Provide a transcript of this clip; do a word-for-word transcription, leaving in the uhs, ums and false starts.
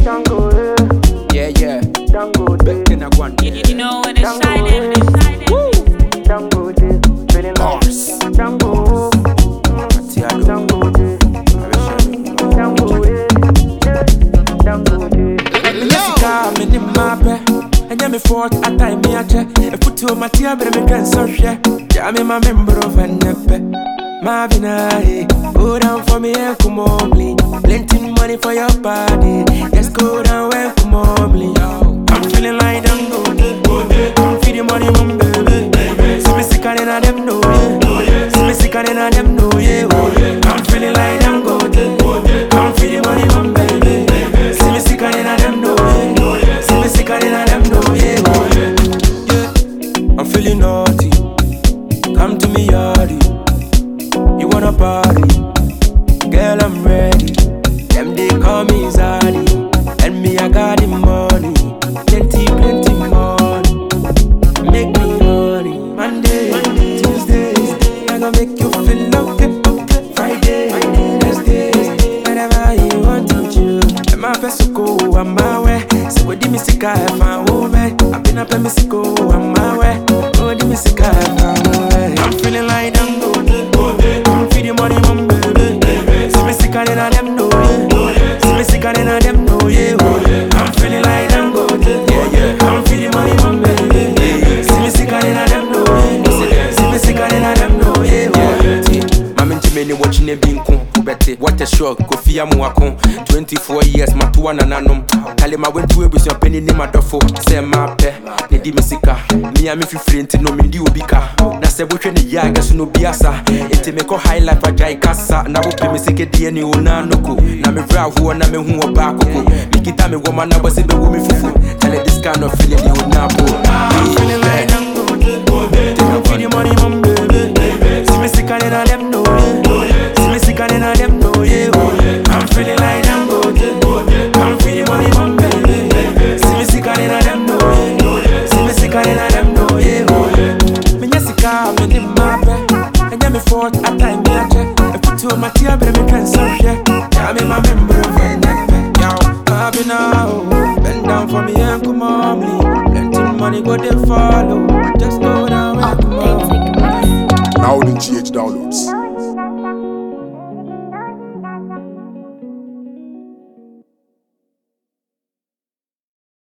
Yeah, yeah. Back in a one. You, you know when it's shining, it's shining. Woo! Cars. Me fort at time me a check. If put to my tea, but me can so share. Yeah, me my member of a nepe. Mavina, hey, go down for me and come on, please. Plenty money for your body. Just go down and come on, please. I'm feeling like I'm good. I'm feeding money, mum, baby. See me sick and then I them know, yeah. See me sick and then I them know, yeah. I'm feeling like I'm good. I'm feeding money, mum, baby. See me sick and then I them know, yeah. See me sick and then I them know. I'm feeling naughty. Come to me, yardy. You wanna party? Girl, I'm ready. Them they call me Zaddy. And me, I got the money. Plenty, plenty money. Make me honey. Monday, Monday Tuesday, I gonna make you feel okay. Friday, Thursday, whatever you want to do. And my best go, I'm my way. So what do me sick I have my woman? I've been up and me sick go, I'm my way. I'm feeling like I'm good. I'm feeding money, mum, baby. See me sick and then I them know, yeah. See me sick and then I them know, yeah. I'm feeling like I'm good. Yeah, yeah. I'm feeding money, mum, baby. See me sick and then I them know, yeah. See me sick and then I them know, yeah. Mama Jimmy watching a being cool. What a shock, Kofi Amuakon. Twenty-four years, Matuana Nanum. Kalima went to a with your penny name at Dofo. Say my pet, the Dimisika. Me, I'm if you friend to know me, you bika. That's a watching the Yagas no biasa. It make a highlight for Jaikasa. Now, we me sick at D N A Nanoko. Name Brow, who are Name who are Bako. Mikita me woman, I was in the woman fufu. Tell it this kind of feeling you Napo. I'm feeling like I'm good. I'm feeling money, mum, baby. See me sick and then I them know. See me sick and then I them know, yeah. I'm feeling like I'm good. I'm feeling money, mum, baby. See me sick and then I them know. See me sick and then I them know, yeah. Me nyasika, me di mabe. And me fort at time me a check. I put to my tea, but me can so share. Yeah, me my member of a neck. Yo, I've been out. Bend down for me and come on, me. Plenty money go they follow. Just go down and come on. Now the G H downloads.